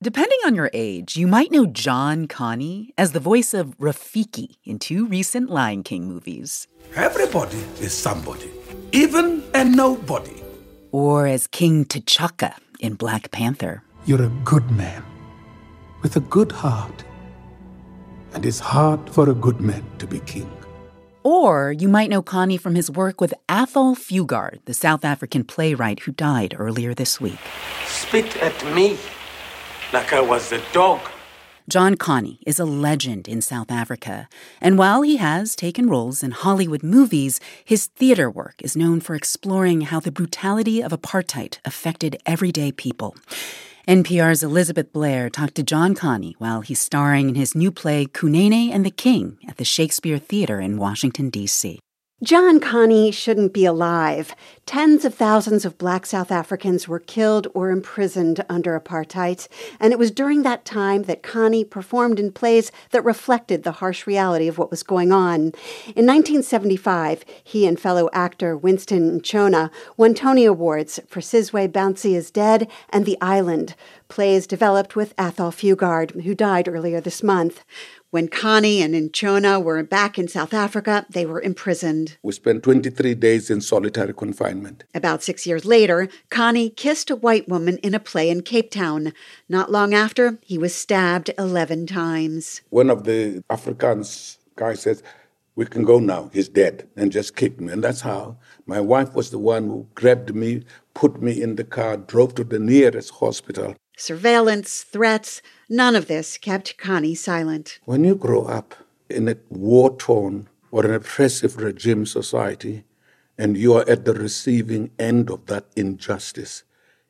Depending on your age, you might know John Connie as the voice of Rafiki in 2 recent Lion King movies. Everybody is somebody, even a nobody. Or as King T'Chaka in Black Panther. You're a good man with a good heart. And it's hard for a good man to be king. Or you might know Connie from his work with Athol Fugard, the South African playwright who died earlier this week. Spit at me like I was a dog. John Connie is a legend in South Africa, and while he has taken roles in Hollywood movies, his theater work is known for exploring how the brutality of apartheid affected everyday people. NPR's Elizabeth Blair talked to John Connie while he's starring in his new play Kunene and the King at the Shakespeare Theater in Washington, D.C. John Connie shouldn't be alive. Tens of thousands of Black South Africans were killed or imprisoned under apartheid, and it was during that time that Connie performed in plays that reflected the harsh reality of what was going on. In 1975, he and fellow actor Winston Ntshona won Tony Awards for Sizwe Bouncy is Dead and The Island, plays developed with Athol Fugard, who died earlier this month. When Connie and Ntshona were back in South Africa, they were imprisoned. We spent 23 days in solitary confinement. About 6 years later, Connie kissed a white woman in a play in Cape Town. Not long after, he was stabbed 11 times. One of the Afrikaans guys says, "We can go now, he's dead," and just kicked me. And that's how my wife was the one who grabbed me, put me in the car, drove to the nearest hospital. Surveillance, threats, none of this kept Connie silent. When you grow up in a war-torn or an oppressive regime society, and you are at the receiving end of that injustice,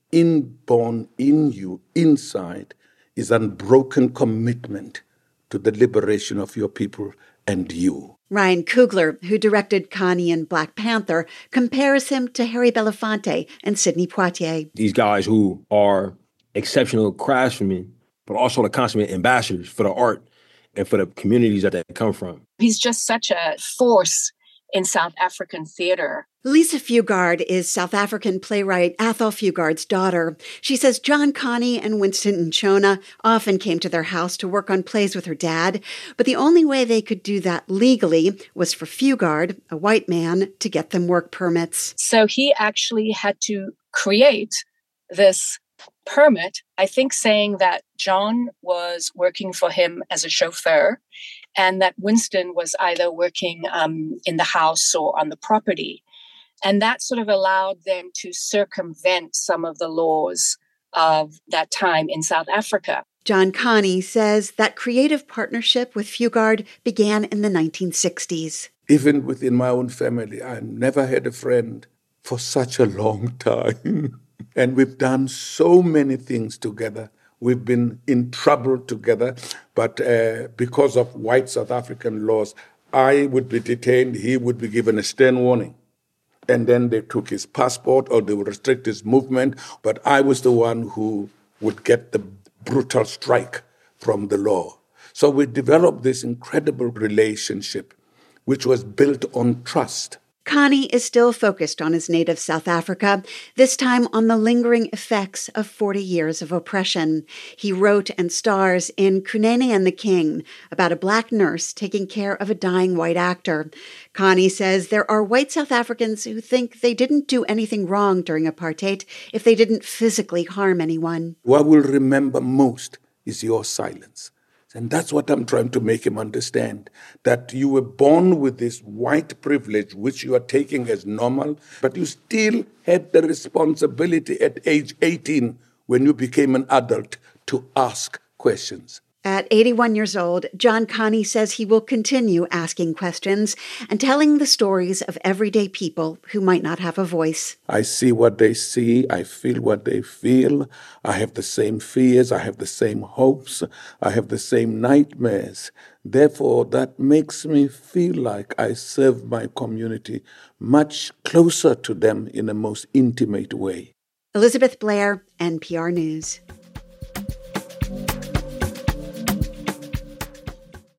inborn in you, inside, is unbroken commitment to the liberation of your people and you. Ryan Coogler, who directed Connie in Black Panther, compares him to Harry Belafonte and Sidney Poitier. These guys who are exceptional craftsmen, but also the consummate ambassadors for the art and for the communities that they come from. He's just such a force in South African theater. Lisa Fugard is South African playwright Athol Fugard's daughter. She says John Connie and Winston Ntshona often came to their house to work on plays with her dad, but the only way they could do that legally was for Fugard, a white man, to get them work permits. So he actually had to create this permit, I think, saying that John was working for him as a chauffeur and that Winston was either working in the house or on the property. And that sort of allowed them to circumvent some of the laws of that time in South Africa. John Connie says that creative partnership with Fugard began in the 1960s. Even within my own family, I never had a friend for such a long time. And we've done so many things together. We've been in trouble together, but because of white South African laws, I would be detained, he would be given a stern warning. And then they took his passport or they would restrict his movement, but I was the one who would get the brutal strike from the law. So we developed this incredible relationship, which was built on trust. Connie is still focused on his native South Africa, this time on the lingering effects of 40 years of oppression. He wrote and stars in Kunene and the King, about a Black nurse taking care of a dying white actor. Connie says there are white South Africans who think they didn't do anything wrong during apartheid if they didn't physically harm anyone. What we'll remember most is your silence. And that's what I'm trying to make him understand, that you were born with this white privilege, which you are taking as normal, but you still had the responsibility at age 18, when you became an adult, to ask questions. At 81 years old, John Connie says he will continue asking questions and telling the stories of everyday people who might not have a voice. I see what they see. I feel what they feel. I have the same fears. I have the same hopes. I have the same nightmares. Therefore, that makes me feel like I serve my community much closer to them in a most intimate way. Elizabeth Blair, NPR News.